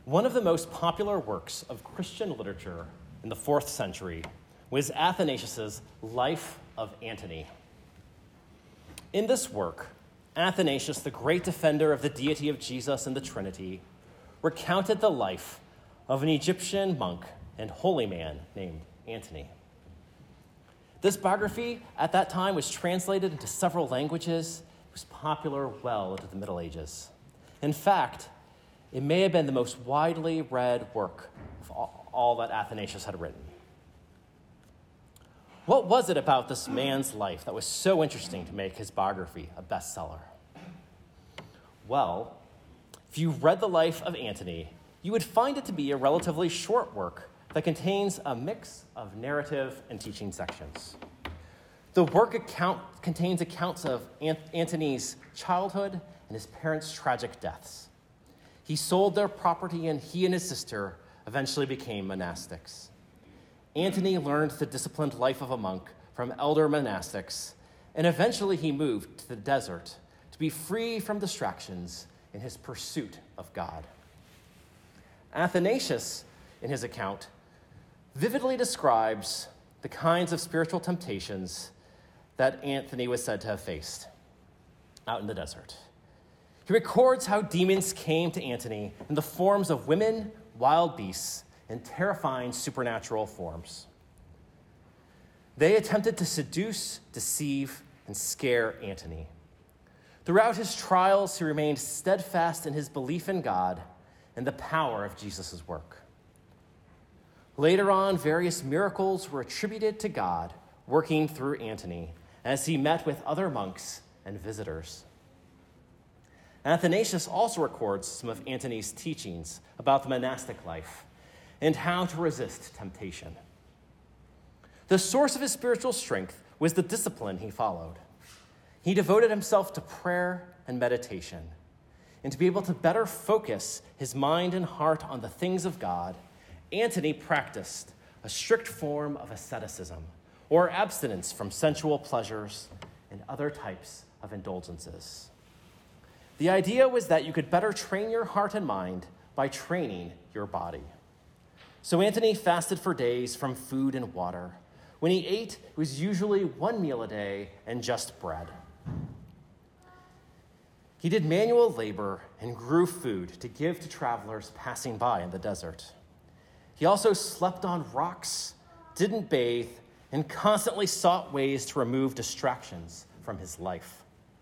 One of the most popular works of Christian literature in the 4th century was Athanasius' Life of Antony. In this work, Athanasius, the great defender of the deity of Jesus and the Trinity, recounted the life of an Egyptian monk and holy man named Antony. This biography at that time was translated into several languages. It was popular well into the Middle Ages. In fact, it may have been the most widely read work of all that Athanasius had written. What was it about this man's life that was so interesting to make his biography a bestseller? Well, if you read the life of Antony, you would find it to be a relatively short work that contains a mix of narrative and teaching sections. The work contains accounts of Antony's childhood and his parents' tragic deaths. He sold their property, and he and his sister eventually became monastics. Antony learned the disciplined life of a monk from elder monastics, and eventually he moved to the desert to be free from distractions in his pursuit of God. Athanasius, in his account, vividly describes the kinds of spiritual temptations that Antony was said to have faced out in the desert. He records how demons came to Antony in the forms of women, wild beasts, and terrifying supernatural forms. They attempted to seduce, deceive, and scare Antony. Throughout his trials, he remained steadfast in his belief in God and the power of Jesus' work. Later on, various miracles were attributed to God working through Antony as he met with other monks and visitors. Athanasius also records some of Antony's teachings about the monastic life and how to resist temptation. The source of his spiritual strength was the discipline he followed. He devoted himself to prayer and meditation, and to be able to better focus his mind and heart on the things of God, Antony practiced a strict form of asceticism, or abstinence from sensual pleasures and other types of indulgences. The idea was that you could better train your heart and mind by training your body. So Antony fasted for days from food and water. When he ate, it was usually one meal a day and just bread. He did manual labor and grew food to give to travelers passing by in the desert. He also slept on rocks, didn't bathe, and constantly sought ways to remove distractions from his life.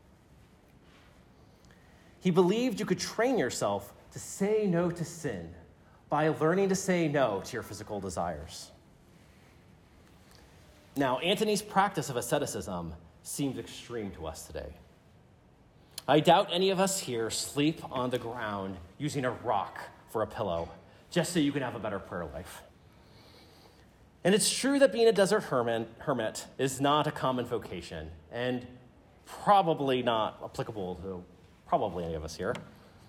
He believed you could train yourself to say no to sin by learning to say no to your physical desires. Now, Antony's practice of asceticism seems extreme to us today. I doubt any of us here sleep on the ground using a rock for a pillow just so you can have a better prayer life. And it's true that being a desert hermit is not a common vocation and probably not applicable to probably any of us here.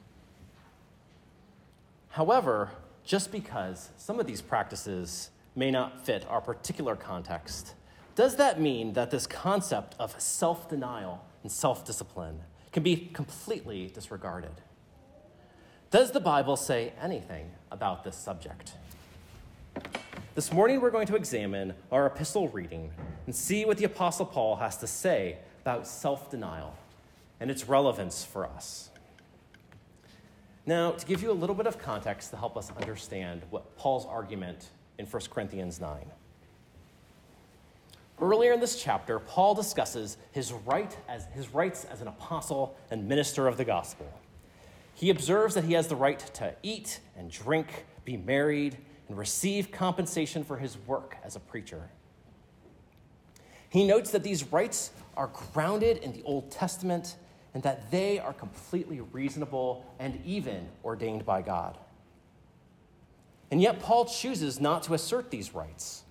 However, just because some of these practices may not fit our particular context, does that mean that this concept of self-denial and self-discipline can be completely disregarded? Does the Bible say anything about this subject? This morning we're going to examine our epistle reading and see what the Apostle Paul has to say about self-denial and its relevance for us. Now, to give you a little bit of context to help us understand what Paul's argument in 1 Corinthians 9. Earlier in this chapter, Paul discusses his rights as an apostle and minister of the gospel. He observes that he has the right to eat and drink, be married, and receive compensation for his work as a preacher. He notes that these rights are grounded in the Old Testament and that they are completely reasonable and even ordained by God. And yet Paul chooses not to assert these rights.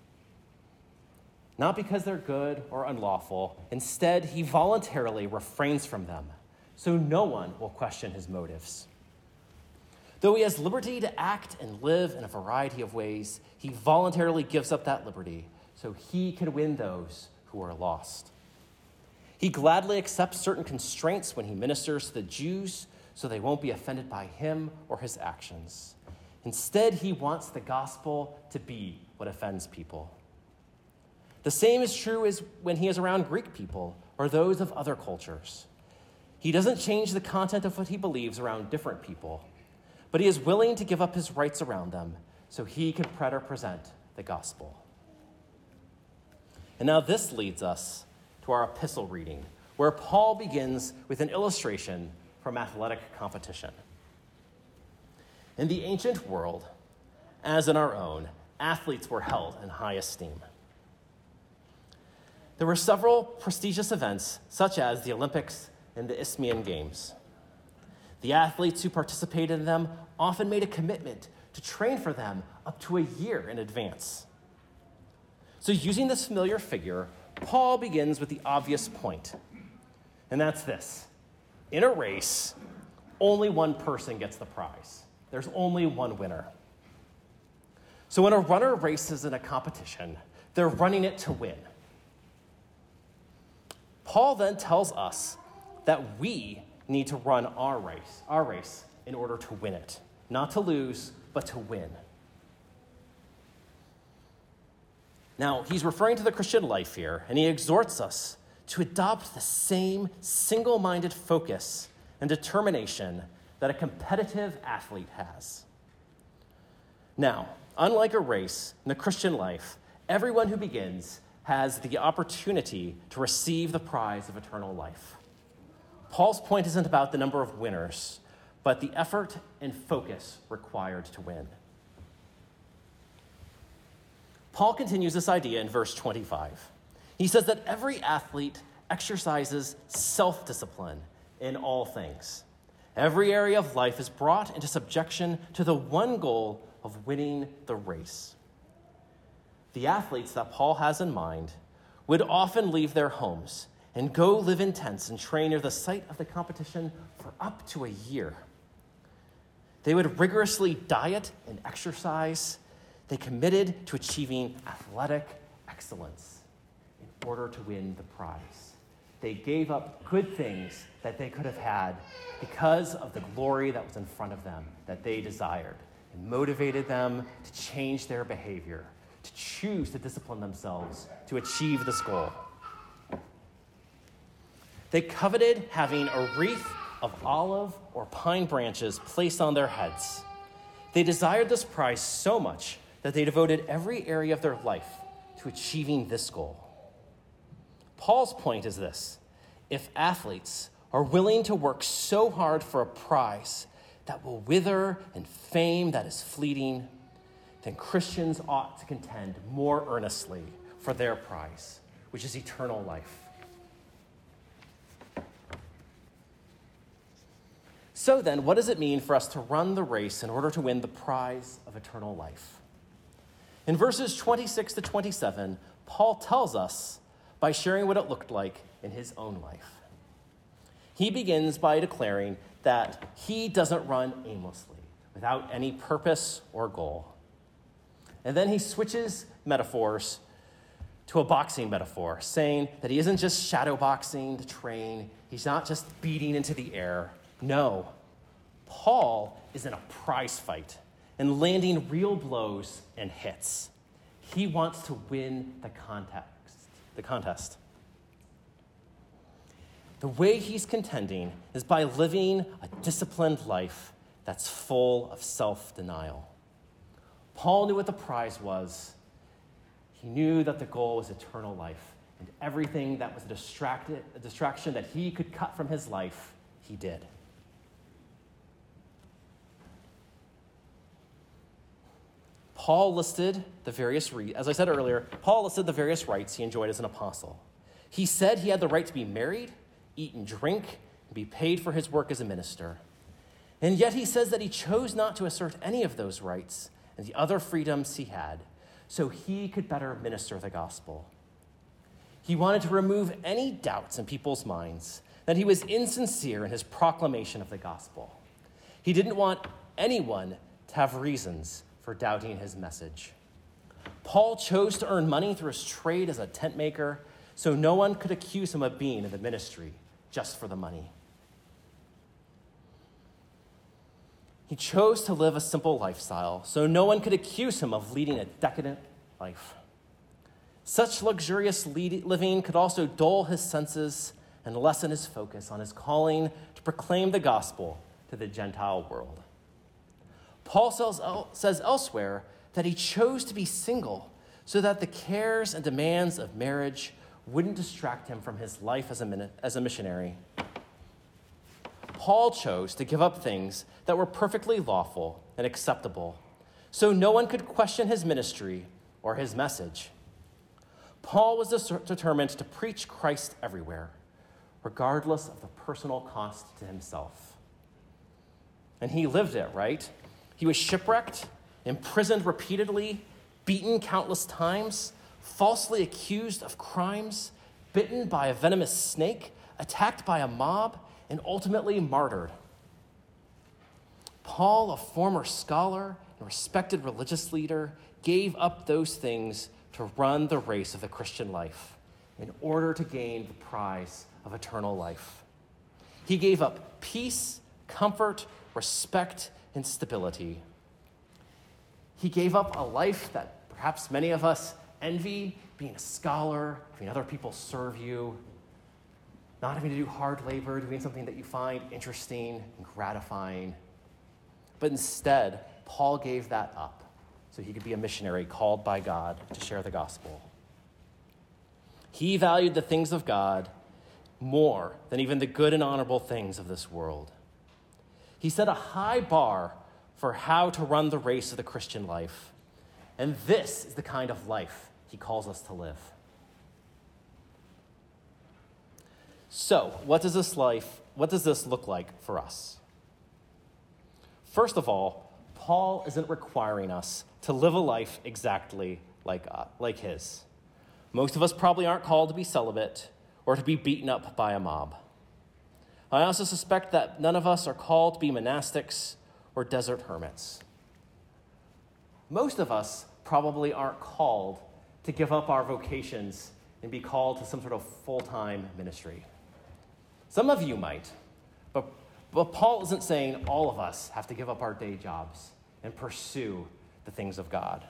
Not because they're good or unlawful. Instead, he voluntarily refrains from them, so no one will question his motives. Though he has liberty to act and live in a variety of ways, he voluntarily gives up that liberty so he can win those who are lost. He gladly accepts certain constraints when he ministers to the Jews so they won't be offended by him or his actions. Instead, he wants the gospel to be what offends people. The same is true as when he is around Greek people or those of other cultures. He doesn't change the content of what he believes around different people, but he is willing to give up his rights around them so he can better present the gospel. And now this leads us to our epistle reading, where Paul begins with an illustration from athletic competition. In the ancient world, as in our own, athletes were held in high esteem. There were several prestigious events, such as the Olympics and the Isthmian Games. The athletes who participated in them often made a commitment to train for them up to a year in advance. So using this familiar figure, Paul begins with the obvious point, and that's this. In a race, only one person gets the prize. There's only one winner. So when a runner races in a competition, they're running it to win. Paul then tells us that we need to run our race in order to win it. Not to lose, but to win. Now, he's referring to the Christian life here, and he exhorts us to adopt the same single-minded focus and determination that a competitive athlete has. Now, unlike a race in the Christian life, everyone who begins has the opportunity to receive the prize of eternal life. Paul's point isn't about the number of winners, but the effort and focus required to win. Paul continues this idea in verse 25. He says that every athlete exercises self-discipline in all things. Every area of life is brought into subjection to the one goal of winning the race. The athletes that Paul has in mind would often leave their homes and go live in tents and train near the site of the competition for up to a year. They would rigorously diet and exercise. They committed to achieving athletic excellence in order to win the prize. They gave up good things that they could have had because of the glory that was in front of them that they desired. It motivated them to change their behavior, to choose to discipline themselves to achieve this goal. They coveted having a wreath of olive or pine branches placed on their heads. They desired this prize so much that they devoted every area of their life to achieving this goal. Paul's point is this: if athletes are willing to work so hard for a prize that will wither and fame that is fleeting, then Christians ought to contend more earnestly for their prize, which is eternal life. So then, what does it mean for us to run the race in order to win the prize of eternal life? In verses 26 to 27, Paul tells us by sharing what it looked like in his own life. He begins by declaring that he doesn't run aimlessly, without any purpose or goal. And then he switches metaphors to a boxing metaphor, saying that he isn't just shadow boxing to train, he's not just beating into the air. No, Paul is in a prize fight and landing real blows and hits. He wants to win the contest. The way he's contending is by living a disciplined life that's full of self-denial. Paul knew what the prize was. He knew that the goal was eternal life, and everything that was a distraction that he could cut from his life, he did. Paul listed the various, as I said earlier, Paul listed the various rights he enjoyed as an apostle. He said he had the right to be married, eat and drink, and be paid for his work as a minister. And yet he says that he chose not to assert any of those rights and the other freedoms he had so he could better minister the gospel. He wanted to remove any doubts in people's minds that he was insincere in his proclamation of the gospel. He didn't want anyone to have reasons for doubting his message. Paul chose to earn money through his trade as a tent maker, so no one could accuse him of being in the ministry just for the money. He chose to live a simple lifestyle so no one could accuse him of leading a decadent life. Such luxurious living could also dull his senses and lessen his focus on his calling to proclaim the gospel to the Gentile world. Paul says elsewhere that he chose to be single so that the cares and demands of marriage wouldn't distract him from his life as a missionary. Paul chose to give up things that were perfectly lawful and acceptable so no one could question his ministry or his message. Paul was determined to preach Christ everywhere, regardless of the personal cost to himself. And he lived it, right? He was shipwrecked, imprisoned repeatedly, beaten countless times, falsely accused of crimes, bitten by a venomous snake, attacked by a mob, and ultimately martyred. Paul, a former scholar and respected religious leader, gave up those things to run the race of the Christian life in order to gain the prize of eternal life. He gave up peace, comfort, respect, and stability. He gave up a life that perhaps many of us envy, being a scholar, having other people serve you, not having to do hard labor, doing something that you find interesting and gratifying. But instead, Paul gave that up so he could be a missionary called by God to share the gospel. He valued the things of God more than even the good and honorable things of this world. He set a high bar for how to run the race of the Christian life, and this is the kind of life he calls us to live. So, what does this look like for us? First of all, Paul isn't requiring us to live a life exactly like his. Most of us probably aren't called to be celibate or to be beaten up by a mob. I also suspect that none of us are called to be monastics or desert hermits. Most of us probably aren't called to give up our vocations and be called to some sort of full-time ministry. Some of you might, but Paul isn't saying all of us have to give up our day jobs and pursue the things of God.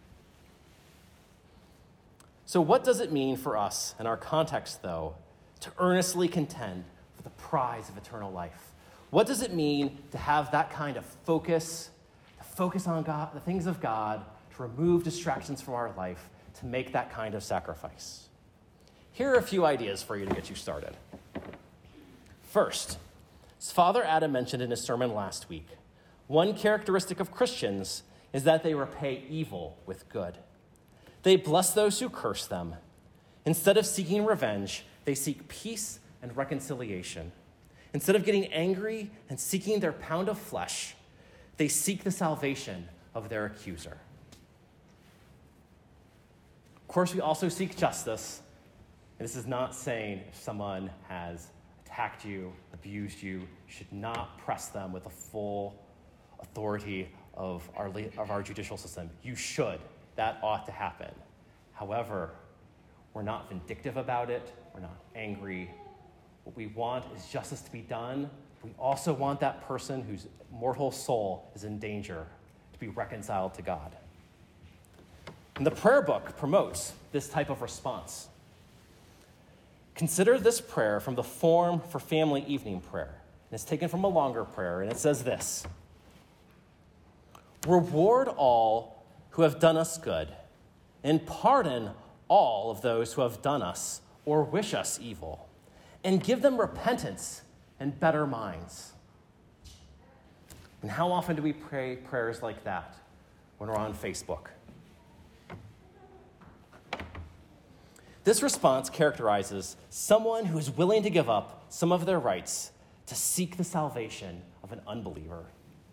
So what does it mean for us in our context, though, to earnestly contend for the prize of eternal life? What does it mean to have that kind of focus, to focus on God, the things of God, to remove distractions from our life, to make that kind of sacrifice? Here are a few ideas for you to get you started. First, as Father Adam mentioned in his sermon last week, one characteristic of Christians is that they repay evil with good. They bless those who curse them. Instead of seeking revenge, they seek peace and reconciliation. Instead of getting angry and seeking their pound of flesh, they seek the salvation of their accuser. Of course, we also seek justice. And this is not saying if someone has attacked you, abused you, you should not press them with the full authority of our judicial system. You should. That ought to happen. However, we're not vindictive about it. We're not angry. What we want is justice to be done. We also want that person whose mortal soul is in danger to be reconciled to God. And the prayer book promotes this type of response. Consider this prayer from the Form for Family Evening Prayer. And it's taken from a longer prayer, and it says this: Reward all who have done us good, and pardon all of those who have done us or wish us evil, and give them repentance and better minds. And how often do we pray prayers like that when we're on Facebook? This response characterizes someone who is willing to give up some of their rights to seek the salvation of an unbeliever.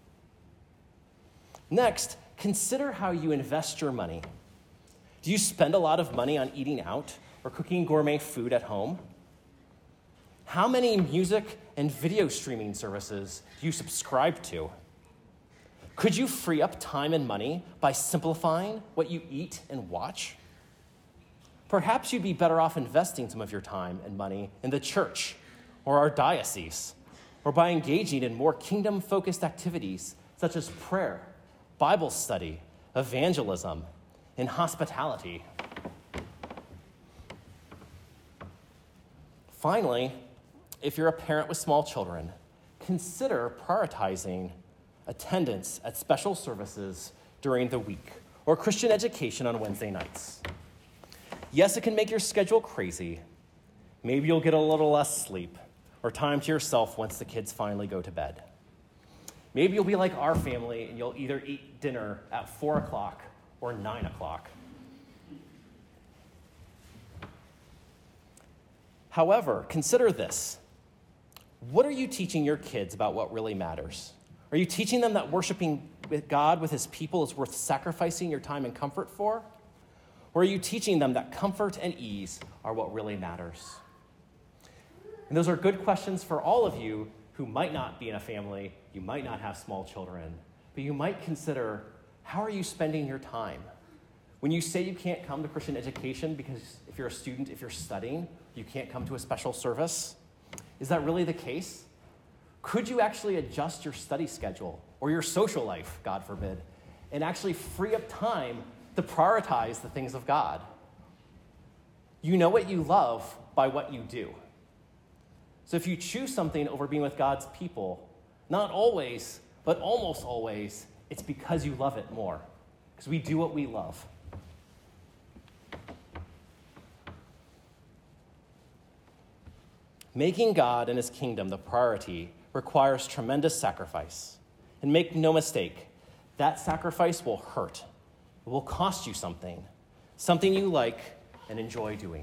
Next, consider how you invest your money. Do you spend a lot of money on eating out or cooking gourmet food at home? How many music and video streaming services do you subscribe to? Could you free up time and money by simplifying what you eat and watch? Perhaps you'd be better off investing some of your time and money in the church or our diocese, or by engaging in more kingdom-focused activities such as prayer, Bible study, evangelism, and hospitality. Finally, if you're a parent with small children, consider prioritizing attendance at special services during the week or Christian education on Wednesday nights. Yes, it can make your schedule crazy. Maybe you'll get a little less sleep or time to yourself once the kids finally go to bed. Maybe you'll be like our family and you'll either eat dinner at 4 o'clock or 9 o'clock. However, consider this. What are you teaching your kids about what really matters? Are you teaching them that worshiping God with his people is worth sacrificing your time and comfort for? Or are you teaching them that comfort and ease are what really matters? And those are good questions for all of you who might not be in a family, you might not have small children, but you might consider, how are you spending your time? When you say you can't come to Christian education because if you're a student, if you're studying, you can't come to a special service, is that really the case? Could you actually adjust your study schedule or your social life, God forbid, and actually free up time to prioritize the things of God? You know what you love by what you do. So if you choose something over being with God's people, not always, but almost always, it's because you love it more. Because we do what we love. Making God and his kingdom the priority requires tremendous sacrifice. And make no mistake, that sacrifice will hurt. It will cost you something you like and enjoy doing.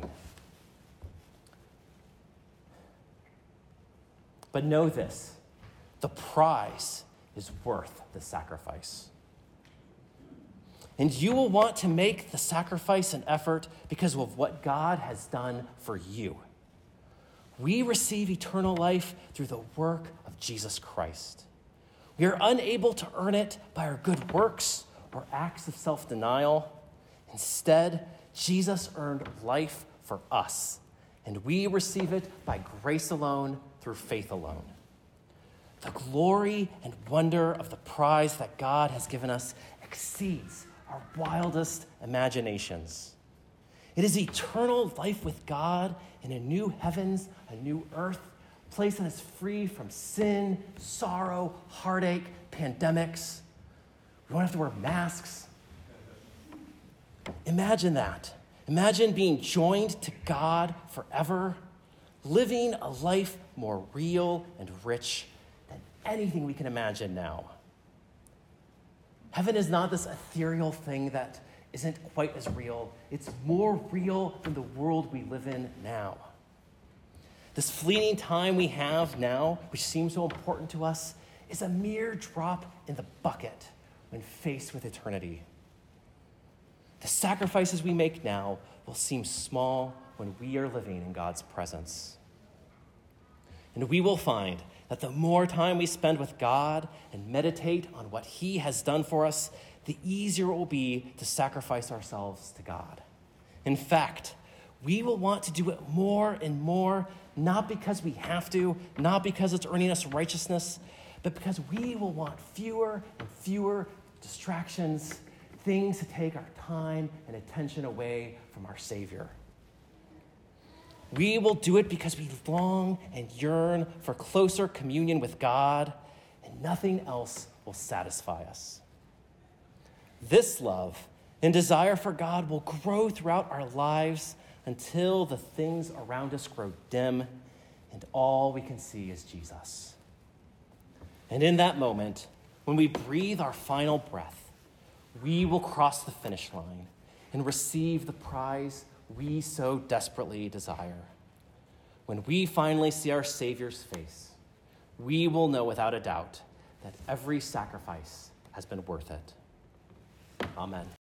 But know this, the prize is worth the sacrifice. And you will want to make the sacrifice and effort because of what God has done for you. We receive eternal life through the work of Jesus Christ. We are unable to earn it by our good works or acts of self-denial. Instead, Jesus earned life for us, and we receive it by grace alone, through faith alone. The glory and wonder of the prize that God has given us exceeds our wildest imaginations. It is eternal life with God in a new heavens, a new earth, a place that is free from sin, sorrow, heartache, pandemics. We don't have to wear masks. Imagine that. Imagine being joined to God forever, living a life more real and rich than anything we can imagine now. Heaven is not this ethereal thing that isn't quite as real. It's more real than the world we live in now. This fleeting time we have now, which seems so important to us, is a mere drop in the bucket when faced with eternity. The sacrifices we make now will seem small when we are living in God's presence. And we will find that the more time we spend with God and meditate on what he has done for us, the easier it will be to sacrifice ourselves to God. In fact, we will want to do it more and more, not because we have to, not because it's earning us righteousness, but because we will want fewer and fewer distractions, things to take our time and attention away from our Savior. We will do it because we long and yearn for closer communion with God, and nothing else will satisfy us. This love and desire for God will grow throughout our lives until the things around us grow dim and all we can see is Jesus. And in that moment, when we breathe our final breath, we will cross the finish line and receive the prize we so desperately desire. When we finally see our Savior's face, we will know without a doubt that every sacrifice has been worth it. Amen.